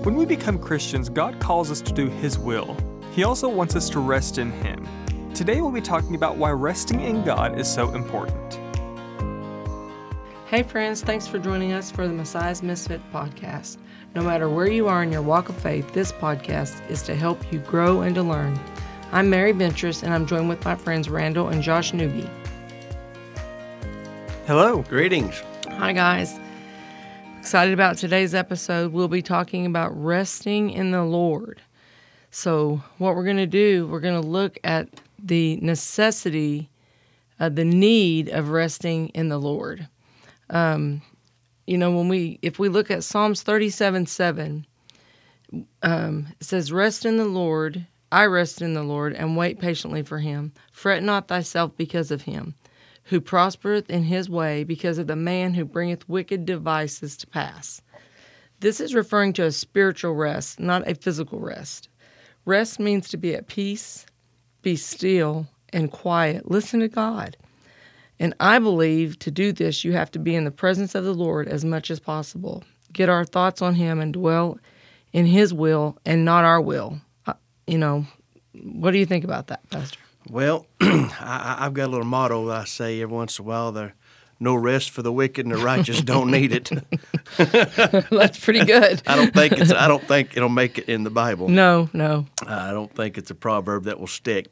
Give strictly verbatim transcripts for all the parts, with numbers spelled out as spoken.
When we become Christians, God calls us to do His will. He also wants us to rest in Him. Today we'll be talking about why resting in God is so important. Hey friends, thanks for joining us for the Messiah's Misfit podcast. No matter where you are in your walk of faith, this podcast is to help you grow and to learn. I'm Mary Ventress, and I'm joined with my friends Randall and Josh Newby. Hello. Greetings. Hi guys. Excited about today's episode. We'll be talking about resting in the Lord. So what we're going to do, we're going to look at the necessity, uh, the need of resting in the Lord. Um, you know, when we, if we look at Psalms thirty-seven seven, um, it says, "Rest in the Lord, I rest in the Lord, and wait patiently for Him. Fret not thyself because of him, who prospereth in his way, because of the man who bringeth wicked devices to pass." This is referring to a spiritual rest, not a physical rest. Rest means to be at peace, be still, and quiet. Listen to God. And I believe to do this, you have to be in the presence of the Lord as much as possible. Get our thoughts on Him and dwell in His will and not our will. Uh, you know, what do you think about that, Pastor? Well, I, I've got a little motto that I say every once in a while. There, no rest for the wicked, and the righteous don't need it. That's pretty good. I don't think it's. I don't think it'll make it in the Bible. No, no. Uh, I don't think it's a proverb that will stick.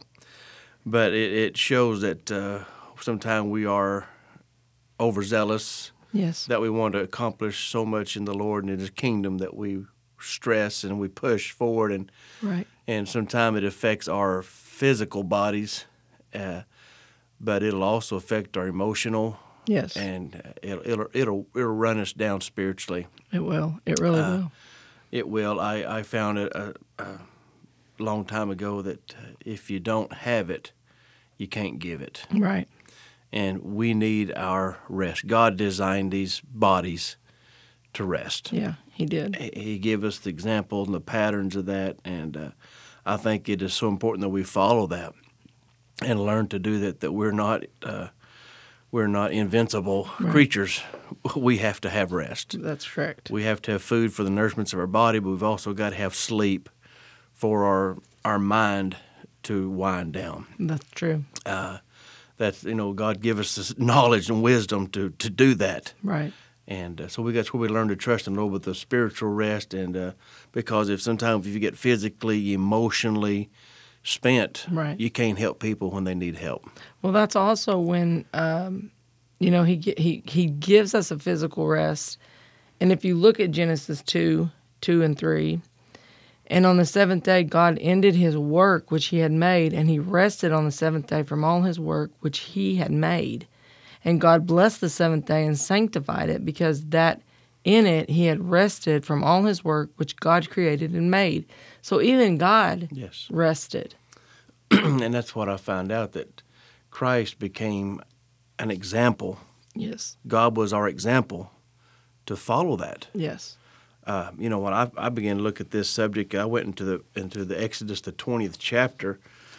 But it, it shows that uh, sometimes we are overzealous. Yes. That we want to accomplish so much in the Lord and in His kingdom that we stress and we push forward, and Right. and sometimes it affects our physical bodies, uh, but it'll also affect our emotional. Yes. And uh, it'll, it'll it'll it'll run us down spiritually. It will. It really Uh, will. It will. I, I found it a, a long time ago that uh, if you don't have it, you can't give it. Right. And we need our rest. God designed these bodies to rest. Yeah, He did. He, he gave us the examples and the patterns of that, and uh, I think it is so important that we follow that and learn to do that. That we're not uh, we're not invincible Right. creatures. We have to have rest. That's correct. We have to have food for the nourishments of our body, but we've also got to have sleep for our our mind to wind down. That's true. Uh, that's you know God give us this knowledge and wisdom to to do that. Right. And uh, so we that's where we learn to trust in the Lord with the spiritual rest. And uh, because if sometimes if you get physically, emotionally spent, Right. you can't help people when they need help. Well, that's also when, um, you know, he gi- he he gives us a physical rest. And if you look at Genesis two, two and three, and on the seventh day God ended His work which He had made, and He rested on the seventh day from all His work which He had made. And God blessed the seventh day and sanctified it, because that in it He had rested from all His work which God created and made. So even God Yes. rested. And that's what I found out, that Christ became an example. Yes. God was our example to follow that. Yes. Uh, you know, when I, I began to look at this subject, I went into the into the Exodus, the twentieth chapter,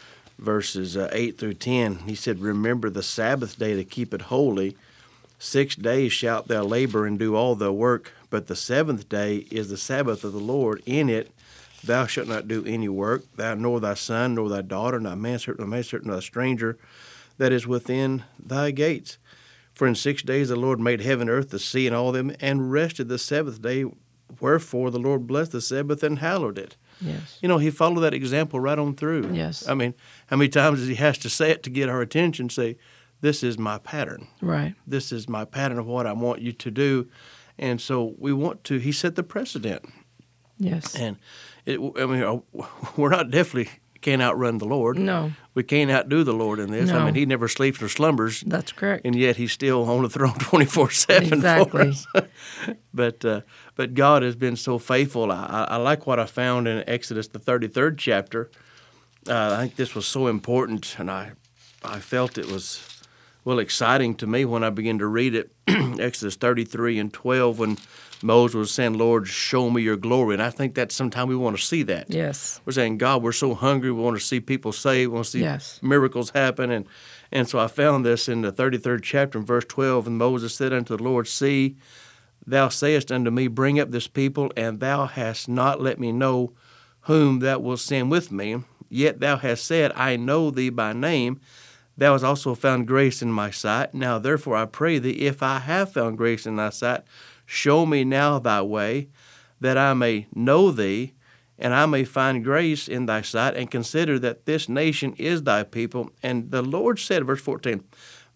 verses uh, eight through ten. He said, "Remember the Sabbath day to keep it holy. Six days shalt thou labor and do all the work, but the seventh day is the Sabbath of the Lord. In it thou shalt not do any work, thou nor thy son, nor thy daughter, nor thy manservant, nor maidservant, nor thy stranger that is within thy gates. For in six days the Lord made heaven, earth, the sea, and all them, and rested the seventh day. Wherefore the Lord blessed the Sabbath and hallowed it." Yes. You know, He followed that example right on through. Yes. I mean, how many times does He has to say it to get our attention, say, this is my pattern. Right. This is my pattern of what I want you to do. And so we want to, He set the precedent. Yes. And, it, I mean, we're not definitely can't outrun the Lord. No. We can't outdo the Lord in this. No. I mean, He never sleeps or slumbers. That's correct. And yet He's still on the throne twenty-four seven Exactly. for us. but uh, but God has been so faithful. I, I, I like what I found in Exodus, the thirty-third chapter. Uh, I think this was so important, and I I felt it was, well, exciting to me when I began to read it. Exodus thirty-three and twelve, when Moses was saying, "Lord, show me your glory." And I think that sometimes we want to see that. Yes. We're saying, God, we're so hungry. We want to see people saved. We want to see Yes. miracles happen. And and so I found this in the thirty-third chapter in verse twelve. And Moses said unto the Lord, "See, Thou sayest unto me, Bring up this people, and thou hast not let me know whom thou wilt send with me. Yet thou hast said, I know thee by name. Thou hast also found grace in my sight. Now therefore I pray thee, if I have found grace in thy sight, show me now thy way, that I may know thee, and I may find grace in thy sight, and consider that this nation is thy people. And the Lord said, verse fourteen,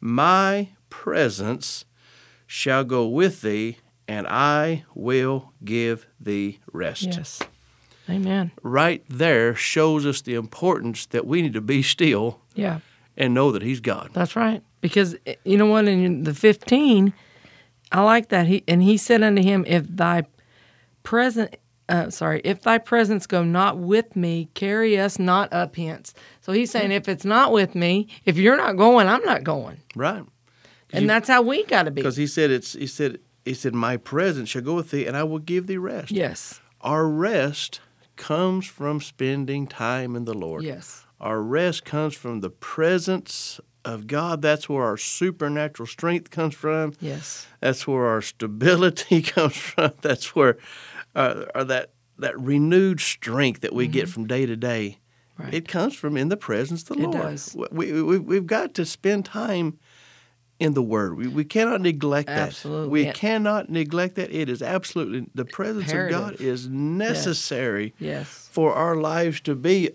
My presence shall go with thee, and I will give thee rest. Yes. Amen. Right there shows us the importance that we need to be still Yeah. and know that he's God. That's right. Because you know what, in the fifteen, I like that. He and he said unto him, If thy present uh, sorry, if thy presence go not with me, carry us not up hence. So he's saying, if it's not with me, if you're not going, I'm not going. Right. And you, that's how we got to be. Because he said it's he said he said, My presence shall go with thee, and I will give thee rest. Yes. Our rest comes from spending time in the Lord. Yes. Our rest comes from the presence of God. That's where our supernatural strength comes from. Yes. That's where our stability comes from. That's where uh, or that that renewed strength that we mm-hmm. get from day to day. Right. It comes from in the presence of the it Lord. Does. We, we, we've got to spend time in the Word. We, we cannot neglect that. Absolutely. We yeah. cannot neglect that. It is absolutely, the presence Imperative. of God is necessary yes. Yes. for our lives to be.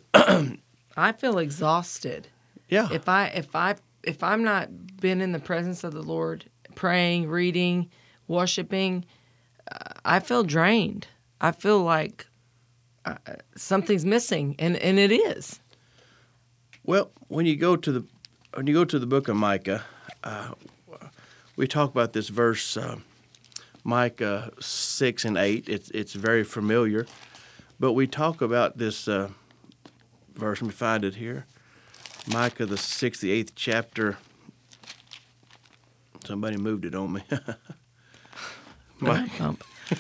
I feel exhausted. Yeah. If I if I if I'm not been in the presence of the Lord, praying, reading, worshiping, uh, I feel drained. I feel like uh, something's missing, and, and it is. Well, when you go to the when you go to the book of Micah, uh, we talk about this verse, uh, Micah six and eight. It's it's very familiar, but we talk about this uh, verse. Let me find it here. Micah the sixth, the eighth chapter. Somebody moved it on me. Micah.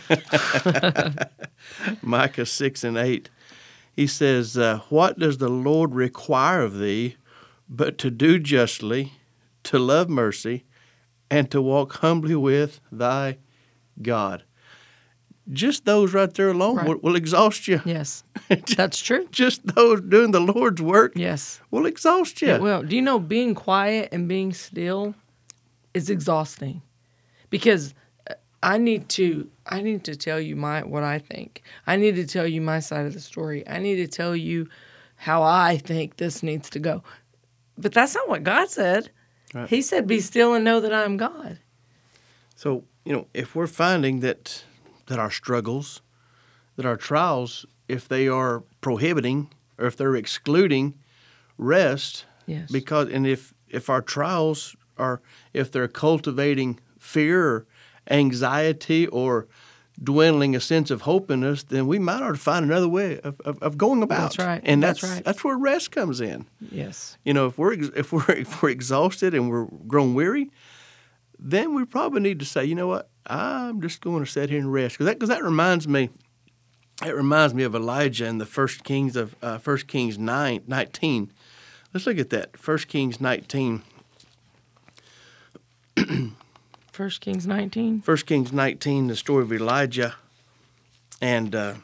Micah six and eight. He says, uh, What does the Lord require of thee but to do justly, to love mercy, and to walk humbly with thy God? Just those right there alone Right. will, will exhaust you. Yes, that's true. Just those doing the Lord's work Yes. will exhaust you. It will. Do you know being quiet and being still is exhausting? Because I need to I need to tell you my what I think. I need to tell you my side of the story. I need to tell you how I think this needs to go. But that's not what God said. Right. He said, "Be still and know that I am God." So, you know, if we're finding that that our struggles, that our trials, if they are prohibiting or if they're excluding rest, Yes. because and if if our trials are if they're cultivating fear or anxiety or dwindling a sense of hope in us, then we might ought to find another way of, of, of going about. That's right. And that's, that's right. that's where rest comes in. Yes. You know, if we're if we're if we're exhausted and we're grown weary, then we probably need to say, you know what, I'm just going to sit here and rest. Because that, cause that reminds me, it reminds me of Elijah in the First Kings of uh, First Kings nine, nineteen. Let's look at that. First Kings nineteen. First Kings nineteen. First Kings nineteen, the story of Elijah, and uh,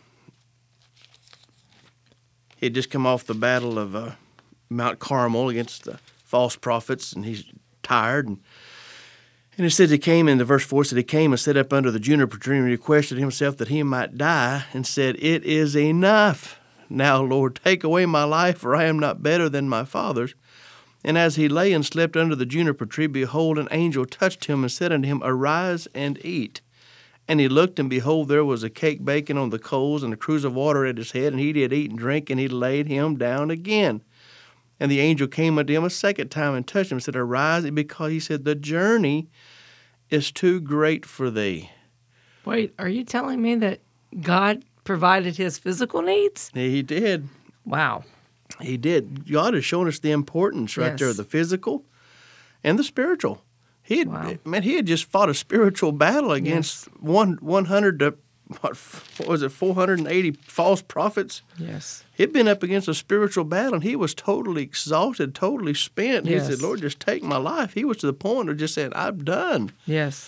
he had just come off the battle of uh, Mount Carmel against the false prophets, and he's tired. And, and it said he came, in the verse four, said he came and sat up under the juniper tree and requested himself that he might die, and said, It is enough. Now, Lord, take away my life, for I am not better than my fathers. And as he lay and slept under the juniper tree, behold, an angel touched him and said unto him, Arise and eat. And he looked, and behold, there was a cake baking on the coals, and a cruse of water at his head. And he did eat and drink, and he laid him down again. And the angel came unto him a second time and touched him and said, Arise, because he said, The journey is too great for thee. Wait, are you telling me that God provided his physical needs? He did. Wow. He did. God has shown us the importance right Yes. there, the physical and the spiritual. He had, Wow. man, he had just fought a spiritual battle against Yes. one one hundred to what, what was it, four hundred and eighty false prophets. Yes. He'd been up against a spiritual battle, and he was totally exhausted, totally spent. Yes. He said, "Lord, just take my life." He was to the point of just saying, "I'm done." Yes.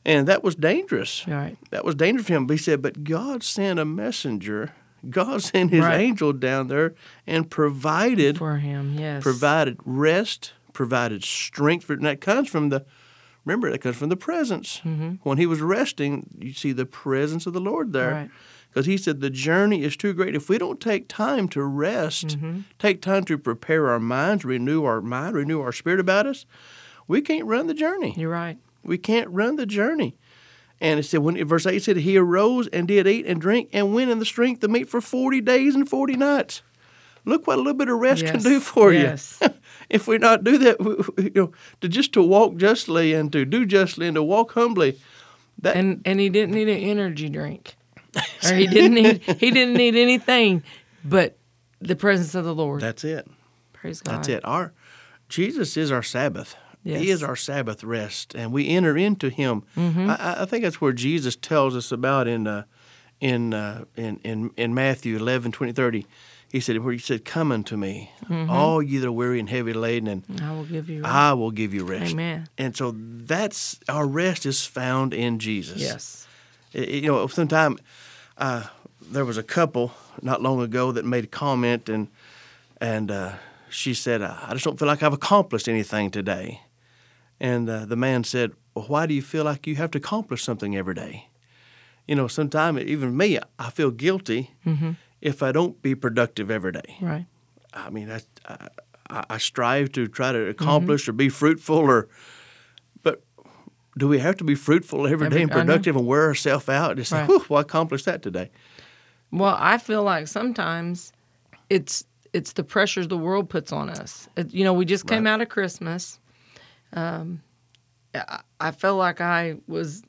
And that was dangerous. Right. That was dangerous for him. But he said, but God sent a messenger. God sent his Right. angel down there and provided For him, yes. provided rest, provided strength. For, and that comes from the, remember, that comes from the presence. Mm-hmm. When he was resting, you see the presence of the Lord there. Right. Because he said the journey is too great. If we don't take time to rest, Mm-hmm. take time to prepare our minds, renew our mind, renew our spirit about us, we can't run the journey. You're right. We can't run the journey. And it said, when verse eight said, he arose and did eat and drink and went in the strength to meet for forty days and forty nights. Look what a little bit of rest Yes. can do for Yes. you. If we not do that, we, we, you know, to just to walk justly and to do justly and to walk humbly. That, And and he didn't need an energy drink. Or he didn't need he didn't need anything but the presence of the Lord. that's it. Praise God. That's it. Our Jesus is our Sabbath. Yes. He is our Sabbath rest, and we enter into Him. Mm-hmm. I, I think that's where Jesus tells us about in uh, in, uh, in in in Matthew eleven twenty thirty. He said, where He said, "Come unto me, Mm-hmm. all ye that are weary and heavy laden, and I will give you rest. I will give you rest." Amen. And so that's our rest is found in Jesus. Yes. It- you know, sometime uh, there was a couple not long ago that made a comment, and and uh, she said, "I just don't feel like I've accomplished anything today." And uh, the man said, "Well, why do you feel like you have to accomplish something every day?" You know, sometimes even me, I feel guilty Mm-hmm. if I don't be productive every day. Right. I mean, I, I, I strive to try to accomplish or be fruitful, or but do we have to be fruitful every Every- day and I know. productive and wear ourselves out and say, Right. "Whew, well, I accomplished that today"? Well, I feel like sometimes it's it's the pressures the world puts on us. It, you know, we just came Right. out of Christmas. Um, I, I felt like I was.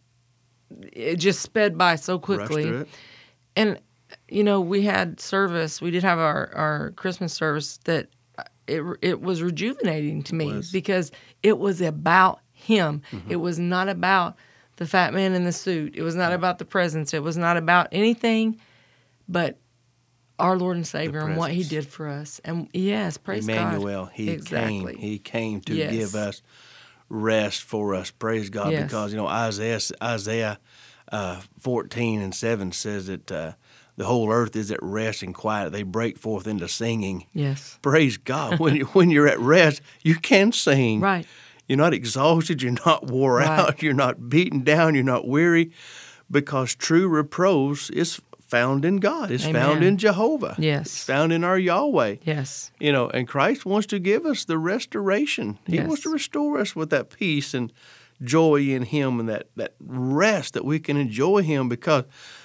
It just sped by so Rush quickly. through it. And, you know, we had service. We did have our, our Christmas service that it it was rejuvenating to me was. because it was about him. Mm-hmm. It was not about the fat man in the suit. It was not about the presents. It was not about anything but our Lord and Savior and what he presence. did for us. And, yes, praise Emmanuel, God. he exactly. came. He came to Yes. give us rest for us. Praise God, Yes. because you know Isaiah Isaiah uh, fourteen and seven says that uh, the whole earth is at rest and quiet. They break forth into singing. Yes. Praise God. When you, when you're at rest, you can sing. Right. You're not exhausted. You're not wore Right. out. You're not beaten down. You're not weary, because true repose is found in God. It's Amen. found in Jehovah. Yes. It's found in our Yahweh. Yes. You know, and Christ wants to give us the restoration. He Yes. wants to restore us with that peace and joy in Him and that, that rest that we can enjoy Him, because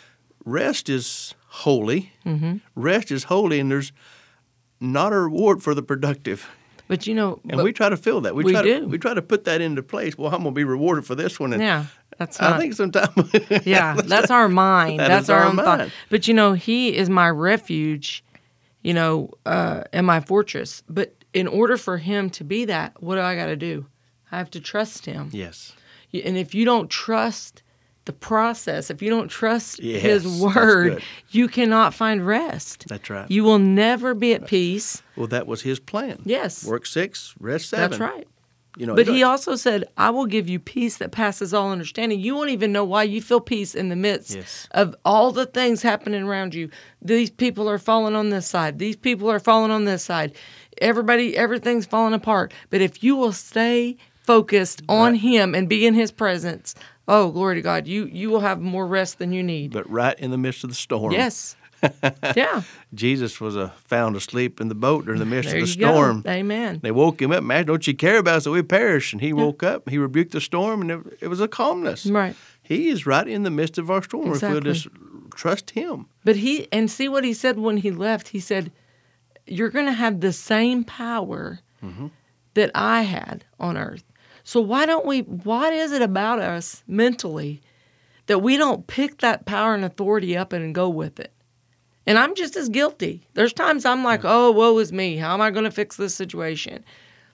rest is holy. Mm-hmm. Rest is holy, and there's not a reward for the productive. But, you know, And but- we try to feel that. We, we try do. To, we try to put that into place. Well, I'm going to be rewarded for this one. And yeah, that's not. I think sometimes. Yeah, that's our mind. That that's is our, our own thought. mind. But you know, he is my refuge, you know, uh, and my fortress. But in order for him to be that, what do I got to do? I have to trust him. Yes. Y- And if you don't trust the process, if you don't trust Yes, his that's word, good. you cannot find rest. That's right. You will never be at peace. Well, that was His plan. Yes. Work six, rest seven. That's right. You know, But you he know, also said, I will give you peace that passes all understanding. You won't even know why you feel peace in the midst Yes. of all the things happening around you. These people are falling on this side. These people are falling on this side. Everybody, everything's falling apart. But if you will stay focused on Right. him and be in his presence, oh, glory to God, you, you will have more rest than you need. but right in the midst of the storm. Yes. Yeah. Jesus was uh, found asleep in the boat during the midst There of the you storm. go. Amen. They woke him up. Man, don't you care about us that we perish? And he woke up. He rebuked the storm, and it, it was a calmness. Right. He is right in the midst of our storm. If we'll Exactly. just trust Him. But he, and see what he said when he left. He said, you're going to have the same power that I had on earth. So why don't we, what is it about us mentally that we don't pick that power and authority up and go with it? And I'm just as guilty. There's times I'm like, oh, woe is me. How am I going to fix this situation?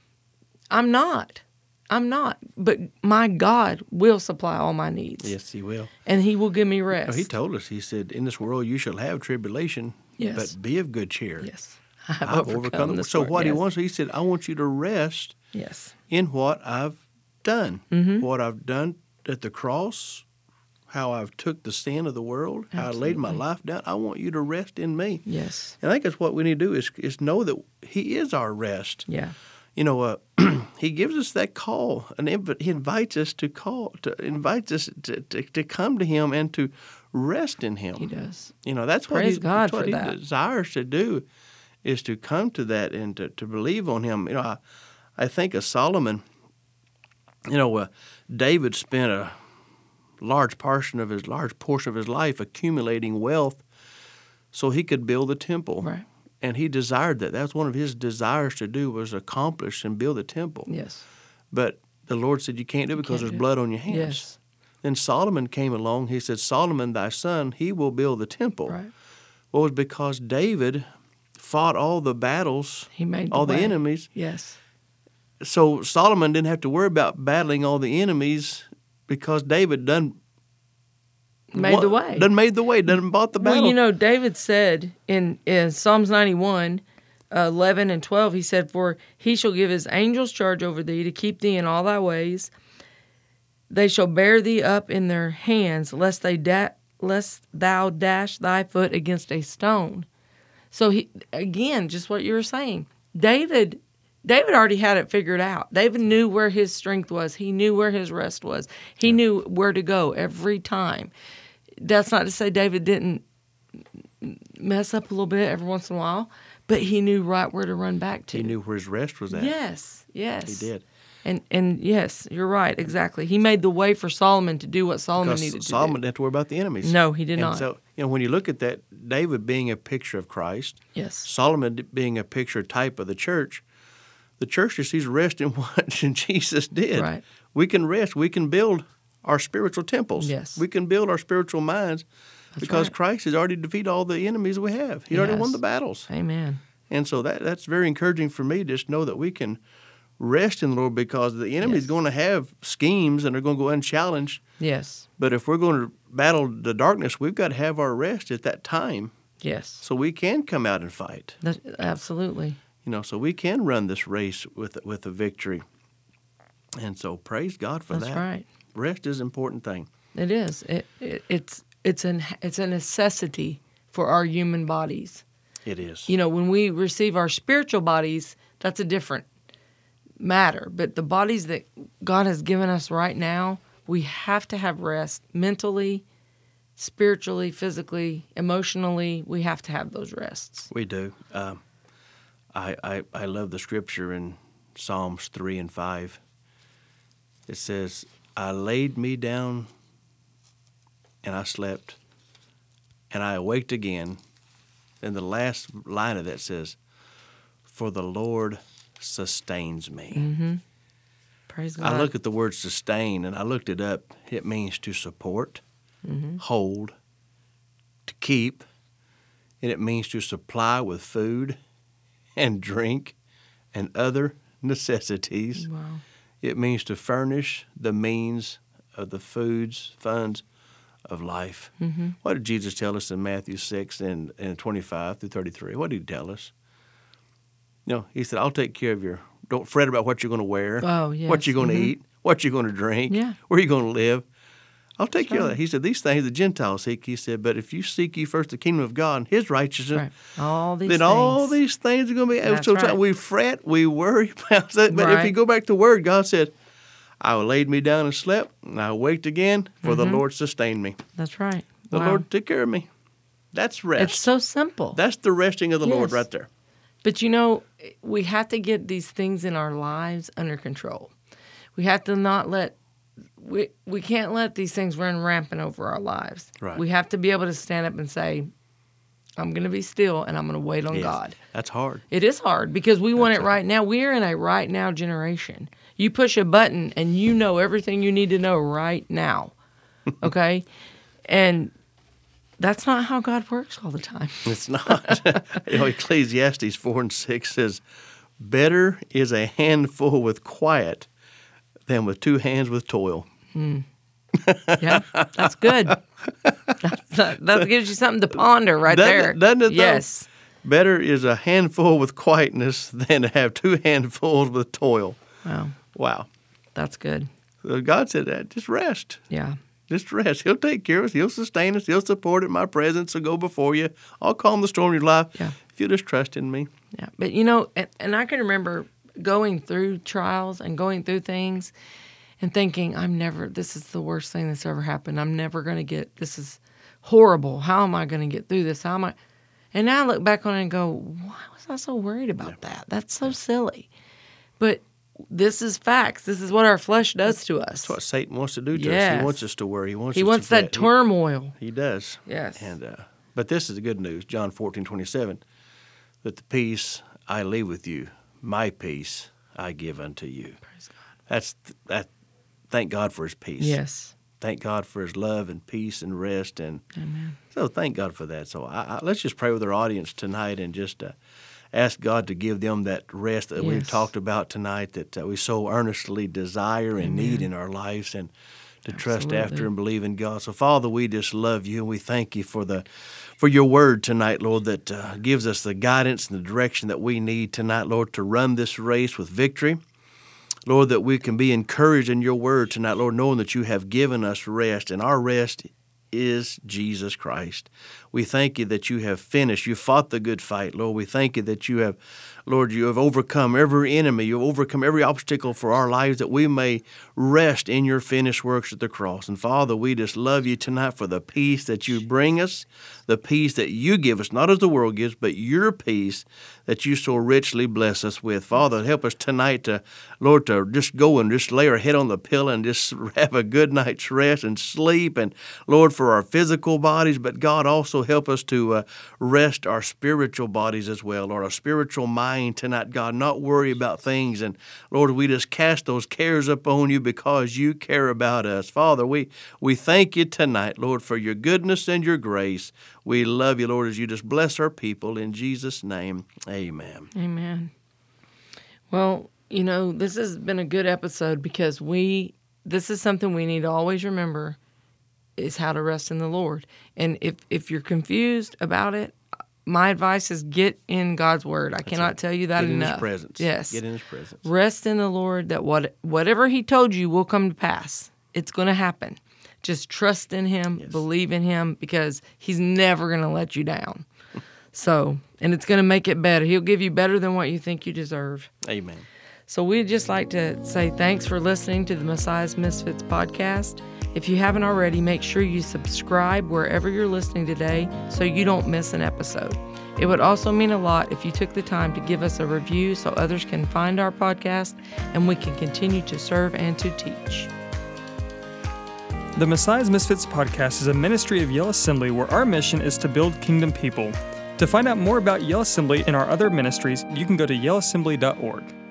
I'm not. I'm not. But my God will supply all my needs. Yes, He will. And he will give me rest. No, he told us, He said, in this world you shall have tribulation, Yes. but be of good cheer. Yes. I have I've overcome, overcome. this So world. what yes. He wants, He said, I want you to rest Yes. in what I've done. Mm-hmm. What I've done at the cross, how I've took the sin of the world, how I laid my Absolutely. life down. I want you to rest in me. Yes. And I think that's what we need to do is, is know that he is our rest. Yeah. You know, uh, he gives us that call, an inv- he invites us to call, to invites us to, to, to come to him and to rest in him. He does. You know, that's what Praise he, God that's what for he that. desires to do, is to come to that and to, to believe on him. You know, I, I think of Solomon. You know, uh, David spent a large portion of his large portion of his life accumulating wealth, so he could build the temple. Right. And he desired that. That was one of his desires to do, was accomplish and build a temple. Yes. But the Lord said, you can't do it because can't there's do it. blood on your hands. Yes. Then Solomon came along. He said, Solomon, thy son, he will build the temple. Right. Well, it was because David fought all the battles, He made the all the way. enemies. Yes. So Solomon didn't have to worry about battling all the enemies because David done Made the way. Done made the way, done bought the battle. Well, you know, David said in, in Psalms ninety-one, uh, eleven and twelve, he said, for he shall give his angels charge over thee to keep thee in all thy ways. They shall bear thee up in their hands, lest they da- lest thou dash thy foot against a stone. So he again, just what you were saying, David. David already had it figured out. David knew where his strength was. He knew where his rest was. He yeah. knew where to go every time. That's not to say David didn't mess up a little bit every once in a while, but he knew right where to run back to. He knew where his rest was at. Yes, yes. He did. And and yes, you're right, exactly. He made the way for Solomon to do what Solomon because needed to Solomon do. didn't have to worry about the enemies. No, he did and not. So, you know, when you look at that, David being a picture of Christ, yes. Solomon being a picture type of the church, the church just sees rest in what Jesus did. Right. We can rest. We can build our spiritual temples. Yes. We can build our spiritual minds That's because right. Christ has already defeated all the enemies we have. He He already has. won the battles. Amen. And so that that's very encouraging for me to just know that we can rest in the Lord because the enemy is Yes. going to have schemes and they're going to go unchallenged. Yes. But if we're going to battle the darkness, we've got to have our rest at that time Yes. so we can come out and fight. That, absolutely. You know, so we can run this race with with a victory. And so praise God for That's that. right. Rest is an important thing. It is. It, it it's it's an it's a necessity for our human bodies. It is. You know, when we receive our spiritual bodies, that's a different matter. But the bodies that God has given us right now, we have to have rest mentally, spiritually, physically, emotionally. We have to have those rests. We do. Um, I, I I love the scripture in Psalms three and five. It says, I laid me down and I slept, and I awaked again. And the last line of that says, for the Lord sustains me. Mm-hmm. Praise God. I look at the word sustain, and I looked it up. It means to support, mm-hmm. hold, to keep, and it means to supply with food and drink and other necessities. Wow. It means to furnish the means of the foods, funds of life. Mm-hmm. What did Jesus tell us in Matthew six and, and twenty-five through thirty-three? What did he tell us? You know, he said, I'll take care of your, don't fret about what you're going to wear, Oh, yes. what you're going to Mhm. eat, what you're going to drink, Yeah. where you're going to live. I'll take That's care of right. that. He said, these things the Gentiles seek. He said, but if you seek ye first the kingdom of God and his righteousness, Right. All these then things. all these things are going to be. That's so right. we fret, we worry about that. But if Right. you go back to the Word, God said, I laid me down and slept, and I waked again, for the Mhm. Lord sustained me. That's right. The Wow. Lord took care of me. That's rest. It's so simple. That's the resting of the Lord Yes. right there. But you know, we have to get these things in our lives under control. We have to not let we we can't let these things run rampant over our lives. Right. We have to be able to stand up and say, I'm going to be still and I'm going to wait on Yes. God. That's hard. It is hard because we want That's it right now. We're in a right now generation. You push a button and you know everything you need to know right now. Okay? And that's not how God works all the time. It's not. You know, Ecclesiastes four and six says, better is a handful with quiet than with two hands with toil. Yeah, that's good. That, that, that gives you something to ponder right Doesn't it- there. doesn't it, though? Yes. Better is a handful with quietness than to have two handfuls with toil. Wow, Wow. that's good. So God said that. Just rest. Yeah. Just rest. He'll take care of us. He'll sustain us. He'll support it. My presence will go before you. I'll calm the storm of your life Yeah. if you just trust in me. Yeah. But, you know, and, and I can remember going through trials and going through things and thinking, I'm never, this is the worst thing that's ever happened. I'm never going to get, this is horrible. How am I going to get through this? How am I? And now I look back on it and go, why was I so worried about yeah. that? That's so silly. But this is facts. This is what our flesh does to us. That's what Satan wants to do to yes. us. He wants us to worry. He wants He us wants to that fret. turmoil. He, he does. Yes. And uh, but this is the good news. John fourteen twenty-seven. That the peace I leave with you, my peace I give unto you. Praise God. That's that. Thank God for His peace. Yes. Thank God for His love and peace and rest. And Amen. so thank God for that. So I, I, let's just pray with our audience tonight and just uh, ask God to give them that rest that Yes. we've talked about tonight that uh, we so earnestly desire and Amen. need in our lives, and to Absolutely. trust after and believe in God. So, Father, we just love you, and we thank you for the for your word tonight, Lord, that uh, gives us the guidance and the direction that we need tonight, Lord, to run this race with victory. Lord, that we can be encouraged in your word tonight, Lord, knowing that you have given us rest, and our rest is Jesus Christ. We thank you that you have finished. You fought the good fight, Lord. We thank you that you have, Lord, you have overcome every enemy. You have overcome every obstacle for our lives, that we may rest in your finished works at the cross. And Father, we just love you tonight for the peace that you bring us, the peace that you give us, not as the world gives, but your peace that you so richly bless us with. Father, help us tonight to, Lord, to just go and just lay our head on the pillow and just have a good night's rest and sleep. And Lord, for our physical bodies, but God, also help us to uh, rest our spiritual bodies as well, Lord, our spiritual mind tonight, God, not worry about things. And Lord, we just cast those cares upon you because you care about us. Father, we, we thank you tonight, Lord, for your goodness and your grace. We love you, Lord, as you just bless our people. In Jesus' name, amen. Amen. Well, you know, this has been a good episode because we, this is something we need to always remember, is how to rest in the Lord. And if, if you're confused about it, my advice is get in God's Word. I That's cannot right. tell you that Get enough. in His presence. Yes. Get in His presence. Rest in the Lord, that what whatever He told you will come to pass. It's going to happen. Just trust in Him, Yes. believe in Him, because He's never going to let you down. So, and it's going to make it better. He'll give you better than what you think you deserve. Amen. So we'd just like to say thanks for listening to the Messiah's Misfits podcast. If you haven't already, make sure you subscribe wherever you're listening today so you don't miss an episode. It would also mean a lot if you took the time to give us a review so others can find our podcast and we can continue to serve and to teach. The Messiah's Misfits podcast is a ministry of Yale Assembly where our mission is to build kingdom people. To find out more about Yale Assembly and our other ministries, you can go to yale assembly dot org.